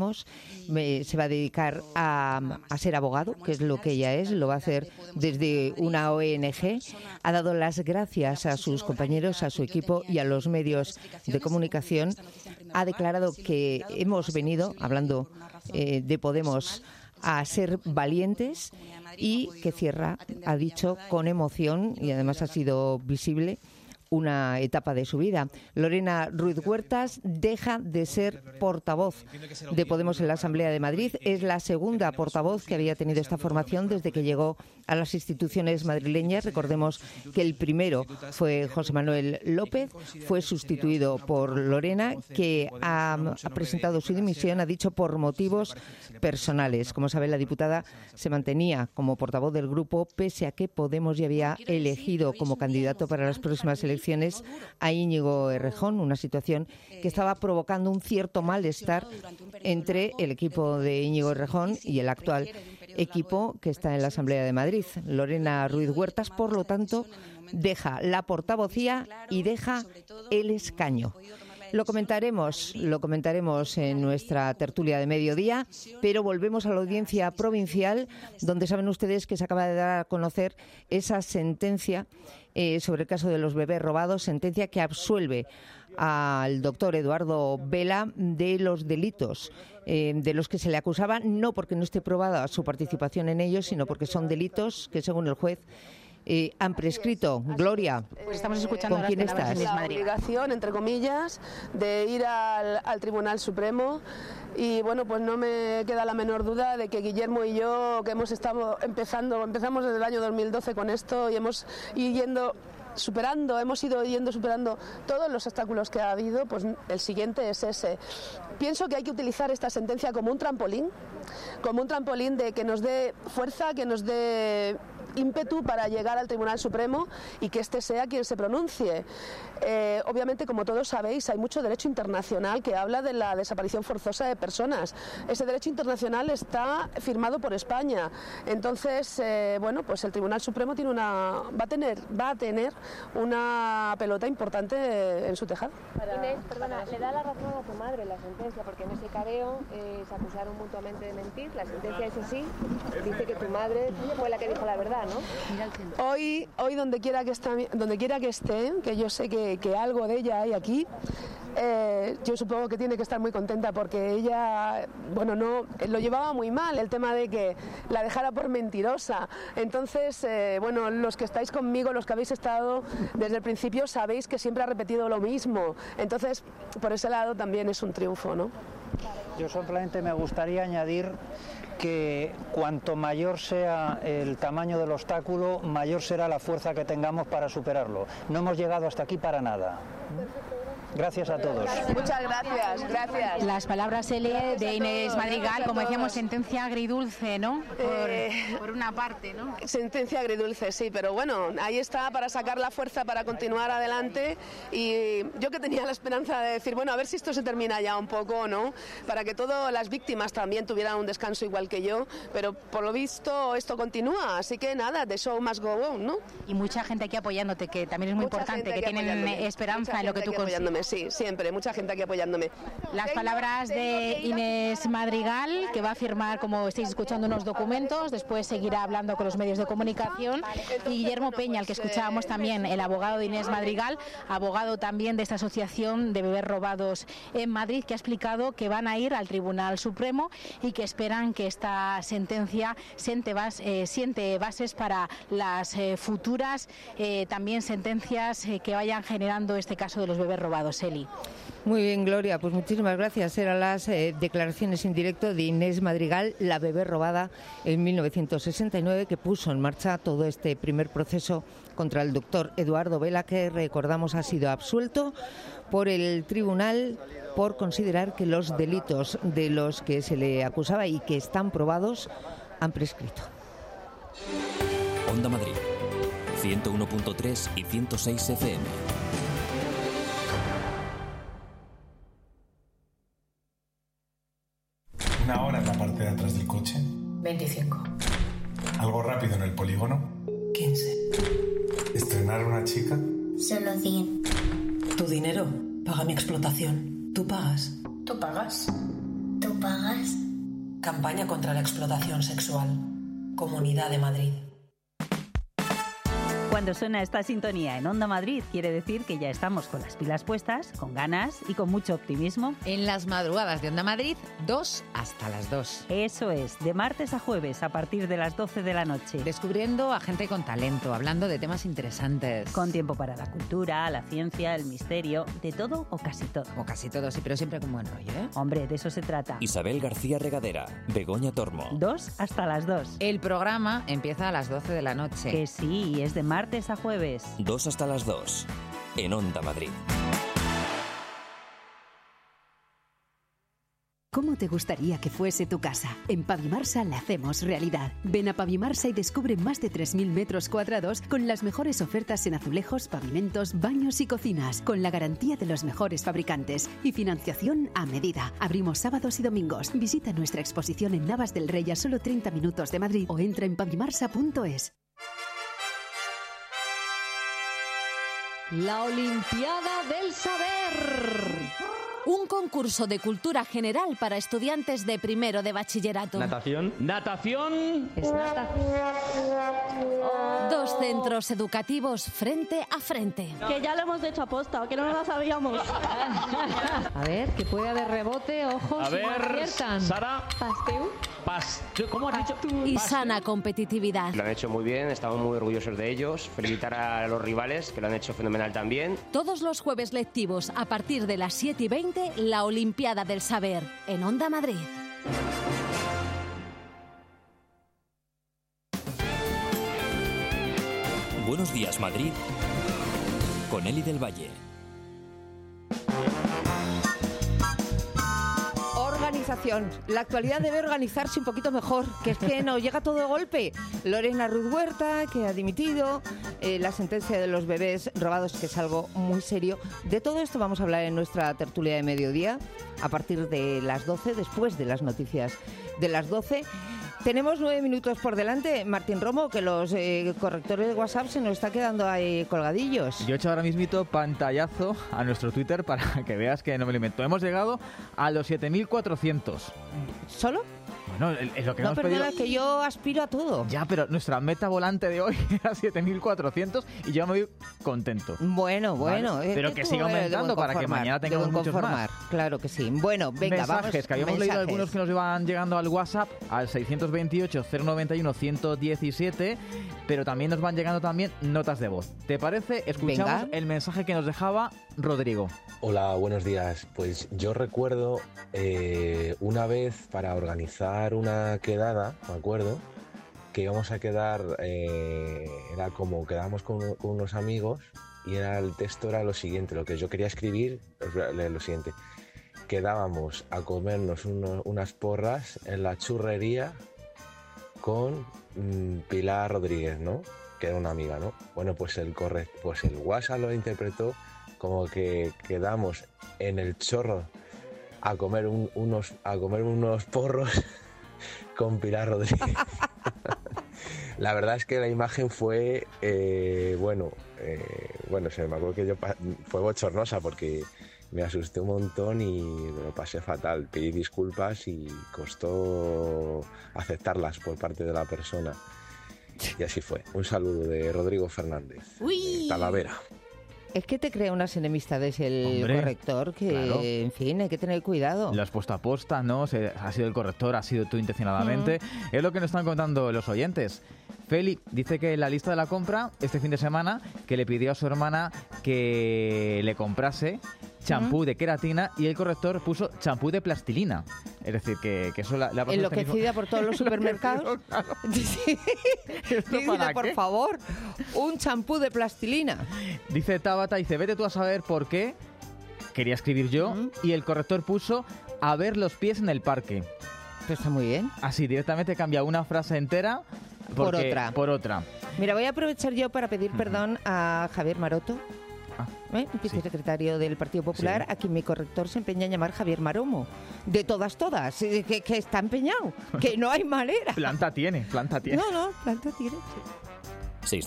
Se va a dedicar a ser abogado, que es lo que ella es, lo va a hacer desde una ONG. Ha dado las gracias a sus compañeros, a su equipo y a los medios de comunicación. Ha declarado que hemos venido, hablando de Podemos, a ser valientes y que cierra, ha dicho, con emoción, y además ha sido visible, una etapa de su vida. Lorena Ruiz Huertas deja de ser portavoz de Podemos en la Asamblea de Madrid. Es la segunda portavoz que había tenido esta formación desde que llegó a las instituciones madrileñas. Recordemos que el primero fue José Manuel López, fue sustituido por Lorena, que ha presentado su dimisión, ha dicho, por motivos personales. Como sabe, la diputada se mantenía como portavoz del grupo, pese a que Podemos ya había elegido como candidato para las próximas elecciones a Íñigo Errejón, una situación que estaba provocando un cierto malestar entre el equipo de Íñigo Errejón y el actual equipo que está en la Asamblea de Madrid. Lorena Ruiz Huertas, por lo tanto, deja la portavocía y deja el escaño. Lo comentaremos en nuestra tertulia de mediodía, pero volvemos a la audiencia provincial, donde saben ustedes que se acaba de dar a conocer esa sentencia sobre el caso de los bebés robados, sentencia que absuelve al doctor Eduardo Vela de los delitos de los que se le acusaba, no porque no esté probada su participación en ellos, sino porque son delitos que, según el juez, han prescrito. Gloria, pues estamos escuchando ¿con quién estás? La obligación, entre comillas, de ir al Tribunal Supremo, y bueno, pues no me queda la menor duda de que Guillermo y yo, que hemos estado empezamos desde el año 2012 con esto y hemos ido yendo superando todos los obstáculos que ha habido, pues el siguiente es ese. Pienso que hay que utilizar esta sentencia como un trampolín de que nos dé fuerza, que nos dé ímpetu para llegar al Tribunal Supremo y que este sea quien se pronuncie. Obviamente, como todos sabéis, hay mucho derecho internacional que habla de la desaparición forzosa de personas. Ese derecho internacional está firmado por España. Entonces, bueno, pues el Tribunal Supremo va a tener una pelota importante en su tejado. Inés, perdona, le da la razón a tu madre la sentencia, porque en ese careo se acusaron mutuamente de mentir. La sentencia, eso sí, dice que tu madre fue la que dijo la verdad, ¿no? Hoy donde quiera que esté, que yo sé que algo de ella hay aquí, yo supongo que tiene que estar muy contenta, porque ella, bueno, no lo llevaba muy mal, el tema de que la dejara por mentirosa. Entonces, bueno, los que estáis conmigo, los que habéis estado desde el principio, sabéis que siempre ha repetido lo mismo. Entonces, por ese lado también es un triunfo, ¿no? Yo simplemente me gustaría añadir que cuanto mayor sea el tamaño del obstáculo, mayor será la fuerza que tengamos para superarlo. No hemos llegado hasta aquí para nada. Gracias a todos. Muchas gracias. Las palabras de Inés Madrigal, como decíamos, sentencia agridulce, ¿no? Por una parte, ¿no? Sentencia agridulce, sí, pero bueno, ahí está para sacar la fuerza para continuar adelante, y yo que tenía la esperanza de decir, bueno, a ver si esto se termina ya un poco, ¿no? Para que todas las víctimas también tuvieran un descanso igual que yo, pero por lo visto esto continúa, así que nada, the show must go on, ¿no? Y mucha gente aquí apoyándote, que también es muy importante, que tienen esperanza en lo que tú consigues. Sí, siempre, mucha gente aquí apoyándome. Las palabras de Inés Madrigal, que va a firmar, como estáis escuchando, unos documentos, después seguirá hablando con los medios de comunicación, y Guillermo Peña, al que escuchábamos también, el abogado de Inés Madrigal, abogado también de esta asociación de bebés robados en Madrid, que ha explicado que van a ir al Tribunal Supremo y que esperan que esta sentencia siente bases para las futuras también sentencias que vayan generando este caso de los bebés robados. Eli. Muy bien, Gloria, pues muchísimas gracias. Eran las declaraciones en directo de Inés Madrigal, la bebé robada en 1969, que puso en marcha todo este primer proceso contra el doctor Eduardo Vela, que recordamos ha sido absuelto por el Tribunal por considerar que los delitos de los que se le acusaba y que están probados han prescrito. Onda Madrid, 101.3 y 106 FM. ¿Una hora en la parte de atrás del coche? 25. ¿Algo rápido en el polígono? 15. ¿Estrenar a una chica? Solo 100. Tu dinero paga mi explotación. ¿Tú pagas? ¿Tú pagas? ¿Tú pagas? Campaña contra la explotación sexual. Comunidad de Madrid. Cuando suena esta sintonía en Onda Madrid, quiere decir que ya estamos con las pilas puestas, con ganas y con mucho optimismo. En las madrugadas de Onda Madrid, 2 hasta las 2. Eso es, de martes a jueves, a partir de las 12 de la noche. Descubriendo a gente con talento, hablando de temas interesantes. Con tiempo para la cultura, la ciencia, el misterio, de todo o casi todo. O casi todo, sí, pero siempre con buen rollo, ¿eh? Hombre, de eso se trata. Isabel García Regadera, Begoña Tormo. 2 hasta las 2. El programa empieza a las 12 de la noche. Que sí, es de martes a jueves. 2 hasta las 2, en Onda Madrid. ¿Cómo te gustaría que fuese tu casa? En Pavimarsa la hacemos realidad. Ven a Pavimarsa y descubre más de 3.000 metros cuadrados con las mejores ofertas en azulejos, pavimentos, baños y cocinas, con la garantía de los mejores fabricantes y financiación a medida. Abrimos sábados y domingos. Visita nuestra exposición en Navas del Rey a solo 30 minutos de Madrid o entra en pavimarsa.es. La Olimpiada del Saber. Un concurso de cultura general para estudiantes de primero de bachillerato. Natación. Natación. Es natación. Dos centros educativos frente a frente. Que ya lo hemos hecho aposta, que no lo sabíamos. A ver, que puede haber rebote, ojos. A ver, aciertan. Sara. ¿Cómo has dicho? Y sana competitividad. Lo han hecho muy bien, estamos muy orgullosos de ellos. Felicitar a los rivales, que lo han hecho fenomenal también. Todos los jueves lectivos, a partir de las 7:20, la Olimpiada del Saber, en Onda Madrid. Buenos días, Madrid, con Eli del Valle. Organización. La actualidad debe organizarse un poquito mejor, que es que nos llega todo de golpe. Lorena Ruiz Huerta, que ha dimitido, la sentencia de los bebés robados, que es algo muy serio. De todo esto vamos a hablar en nuestra tertulia de mediodía, a partir de las 12, después de las noticias de las 12. Tenemos 9 minutos por delante, Martín Romo, que los correctores de WhatsApp se nos está quedando ahí colgadillos. Yo he hecho ahora mismito pantallazo a nuestro Twitter para que veas que no me lo invento. Hemos llegado a los 7.400. ¿Solo? Bueno, es lo que no, hemos perdona, pedido. que yo aspiro a todo. Ya, pero nuestra meta volante de hoy era 7.400 y yo me voy contento. Bueno. Vale. Pero que siga aumentando para que mañana tengamos muchos más. Claro que sí. Bueno, venga, mensajes, vamos. Que habíamos leído algunos que nos iban llegando al WhatsApp, al 628-091-117, pero también nos van llegando también notas de voz. ¿Te parece? Escuchamos el mensaje que nos dejaba Rodrigo. Hola, buenos días. Pues yo recuerdo una vez para organizar una quedada, me acuerdo, que íbamos a quedar, era como quedábamos con unos amigos y el texto era lo siguiente, lo que yo quería escribir, lo siguiente. Quedábamos a comernos unas porras en la churrería con Pilar Rodríguez, ¿no? Que era una amiga, ¿no? Bueno, pues el WhatsApp lo interpretó como que quedamos en el chorro a comer unos porros con Pilar Rodríguez. La verdad es que la imagen fue, se me acuerdo que fue bochornosa porque me asusté un montón y lo pasé fatal. Pedí disculpas y costó aceptarlas por parte de la persona. Y así fue. Un saludo de Rodrigo Fernández, Talavera. Es que te crea unas enemistades el corrector, que, claro, en fin, hay que tener cuidado. Lo has puesto a posta, ¿no? Ha sido el corrector, ha sido tú intencionadamente. Es lo que nos están contando los oyentes. Feli dice que en la lista de la compra, este fin de semana, que le pidió a su hermana que le comprase champú de queratina y el corrector puso champú de plastilina. Es decir, que eso la enloquecida por todos los supermercados. Dice, por favor, un champú de plastilina. Dice Tabata, vete tú a saber por qué, quería escribir yo y el corrector puso a ver los pies en el parque. Pues está muy bien. Así, directamente cambia una frase entera por otra. Mira, voy a aprovechar yo para pedir perdón a Javier Maroto, vicesecretario del Partido Popular, a quien mi corrector se empeña en llamar Javier Maromo. De todas, que está empeñado, que no hay manera. Planta tiene. No, planta tiene, sí.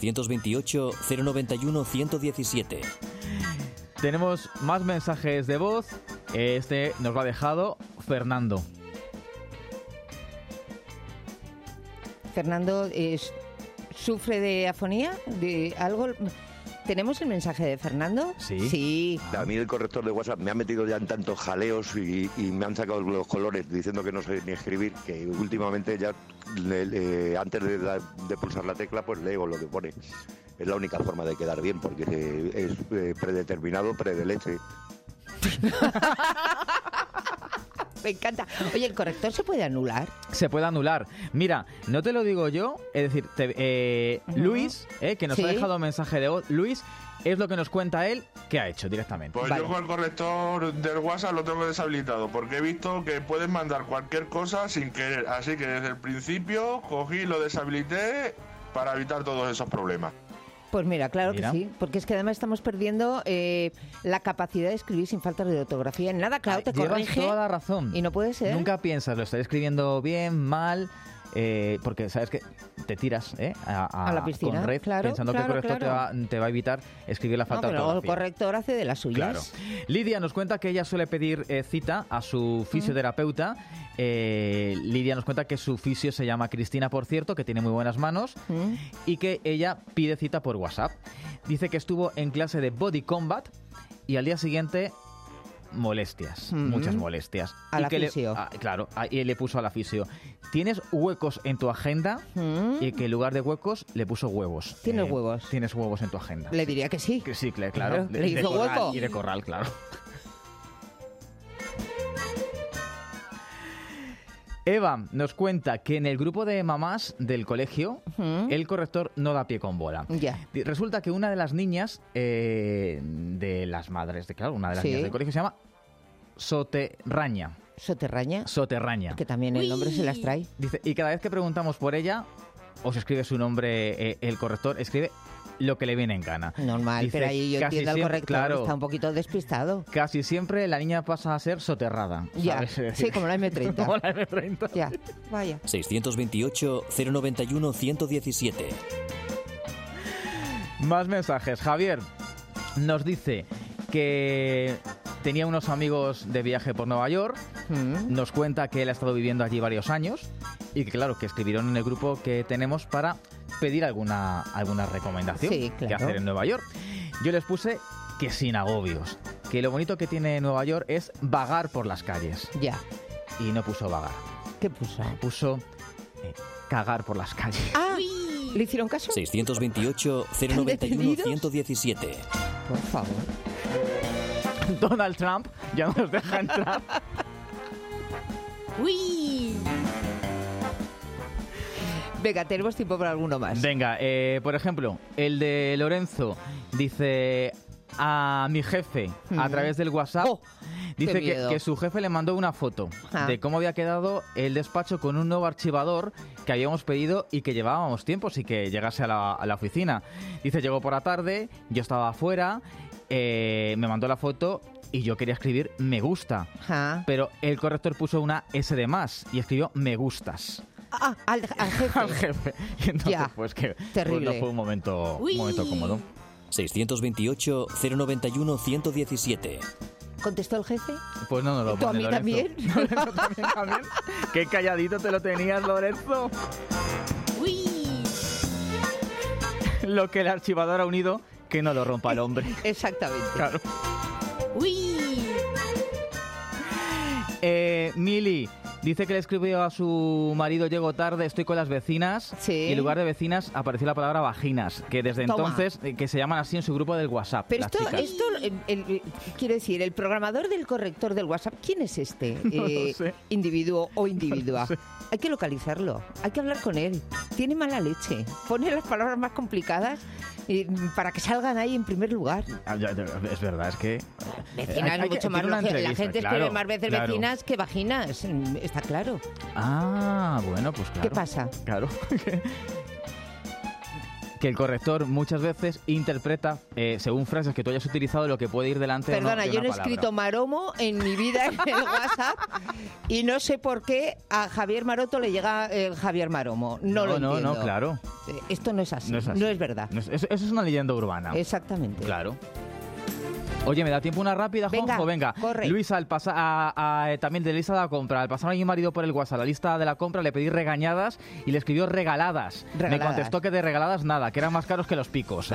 628-091-117. Tenemos más mensajes de voz. Este nos lo ha dejado Fernando. Fernando sufre de afonía, de algo. ¿Tenemos el mensaje de Fernando? Sí. A mí el corrector de WhatsApp me ha metido ya en tantos jaleos y me han sacado los colores diciendo que no sé ni escribir, que últimamente ya antes de pulsar la tecla pues leo lo que pone. Es la única forma de quedar bien porque es predeterminado, predeleche. Me encanta. Oye, ¿el corrector se puede anular? Se puede anular. Mira, no te lo digo yo, es decir, Luis, que nos ha dejado un mensaje de voz, Luis, es lo que nos cuenta él que ha hecho directamente. Pues yo con el corrector del WhatsApp lo tengo deshabilitado porque he visto que puedes mandar cualquier cosa sin querer. Así que desde el principio cogí y lo deshabilité para evitar todos esos problemas. Pues mira, claro que sí, porque es que además estamos perdiendo la capacidad de escribir sin faltas de ortografía en nada. Claro, te corrige. Llevas toda la razón. Y no puede ser. Nunca piensas, lo estoy escribiendo bien, mal, porque sabes que te tiras a la piscina, con red, pensando que el corrector te va a evitar escribir la falta de ortografía. El corrector hace de las suyas. Claro. Lidia nos cuenta que ella suele pedir cita a su fisioterapeuta. Lidia nos cuenta que su fisio se llama Cristina, por cierto, que tiene muy buenas manos, y que ella pide cita por WhatsApp. Dice que estuvo en clase de Body Combat y al día siguiente molestias, muchas molestias. A la fisio. Y le puso a la fisio: ¿tienes huecos en tu agenda? Y que en lugar de huecos le puso huevos. ¿Tienes huevos? ¿Tienes huevos en tu agenda? Le diría que sí. Que sí, claro. Le hizo hueco. Y de corral, claro. Eva nos cuenta que en el grupo de mamás del colegio el corrector no da pie con bola. Resulta que una de las niñas de las madres, una de las niñas del colegio se llama Soterraña. ¿Soterraña? Que también el nombre se las trae. Dice, y cada vez que preguntamos por ella, o se escribe su nombre, el corrector escribe lo que le viene en gana. Normal, dice, pero ahí yo entiendo al corrector, está un poquito despistado. Casi siempre la niña pasa a ser soterrada. Ya, sí, como la M30. Como la M30. Ya, vaya. 628-091-117. Más mensajes. Javier nos dice que tenía unos amigos de viaje por Nueva York. Nos cuenta que él ha estado viviendo allí varios años y que, claro, que escribieron en el grupo que tenemos para pedir alguna recomendación que hacer en Nueva York. Yo les puse que sin agobios, que lo bonito que tiene Nueva York es vagar por las calles. Ya. Y no puso vagar. ¿Qué puso? Puso cagar por las calles. Ah, ¿le hicieron caso? 628-091-117. Por favor. Donald Trump ya no nos deja entrar. ¡Uy! Venga, tenemos tiempo para alguno más. Venga, por ejemplo, el de Lorenzo dice a mi jefe a través del WhatsApp. Dice que su jefe le mandó una foto de cómo había quedado el despacho con un nuevo archivador que habíamos pedido y que llevábamos tiempo sin que llegase a la oficina. Dice, llegó por la tarde, yo estaba afuera, me mandó la foto y yo quería escribir me gusta. Pero el corrector puso una S de más y escribió me gustas. Al jefe. Al jefe. Y entonces, pues que terrible. Pues no fue un momento cómodo. 628-091-117. ¿Contestó el jefe? Pues no lo pone, ¿tú a mí Lorenzo. también? Lorenzo también. Qué calladito te lo tenías, Lorenzo. Uy. Lo que el archivador ha unido, que no lo rompa el hombre. Exactamente. Claro. Uy. Mili dice que le escribió a su marido: llego tarde, estoy con las vecinas. Y en lugar de vecinas apareció la palabra vaginas, que desde entonces que se llaman así en su grupo del WhatsApp. Pero esto quiero decir, el programador del corrector del WhatsApp, ¿quién es este? No lo sé. Individuo o individua. No sé. Hay que localizarlo, hay que hablar con él. tiene mala leche. Pone las palabras más complicadas para que salgan ahí en primer lugar. Es verdad, es que... Vecinas, mucho más. La gente escribe más veces vecinas que vaginas, está claro. Ah, bueno, pues claro. ¿Qué pasa? Claro. Que el corrector muchas veces interpreta, según frases que tú hayas utilizado, lo que puede ir delante Perdona, de una yo no he palabra. escrito maromo en mi vida en el WhatsApp y no sé por qué a Javier Maroto le llega el Javier Maromo. No lo entiendo. No, claro. Esto no es así, no es verdad. Eso es una leyenda urbana. Exactamente. Claro. Oye, ¿me da tiempo una rápida, Juanjo? Venga, corre. Luisa, también de lista de la compra. Al pasar a mi marido por el WhatsApp la lista de la compra, le pedí regañadas y le escribió regaladas. Me contestó que de regaladas nada, que eran más caros que los picos.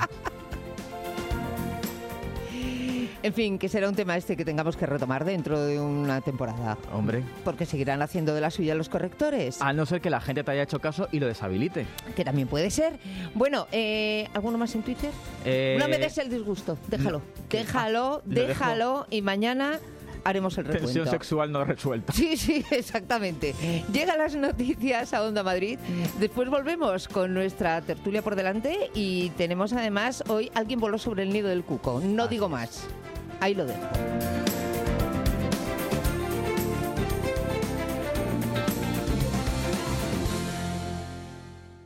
En fin, que será un tema que tengamos que retomar dentro de una temporada. Hombre. Porque seguirán haciendo de la suya los correctores. A no ser que la gente te haya hecho caso y lo deshabilite. Que también puede ser. Bueno, ¿alguno más en Twitter? No me des el disgusto, déjalo. Déjalo y mañana haremos el recuento. Tensión sexual no resuelta. Sí, exactamente. Llegan las noticias a Onda Madrid. Después volvemos con nuestra tertulia por delante y tenemos además hoy alguien voló sobre el nido del cuco. No digo más. Ahí lo dejo.